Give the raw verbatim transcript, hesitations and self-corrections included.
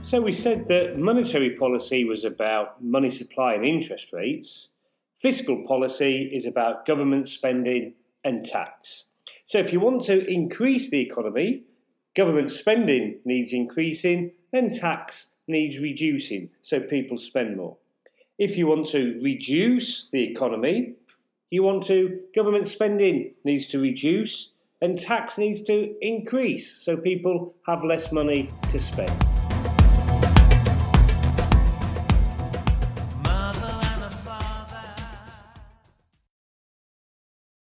So we said that monetary policy was about money supply and interest rates. Fiscal policy is about government spending and tax. So if you want to increase the economy, government spending needs increasing and tax needs reducing so people spend more. If you want to reduce the economy, you want to, government spending needs to reduce and tax needs to increase so people have less money to spend.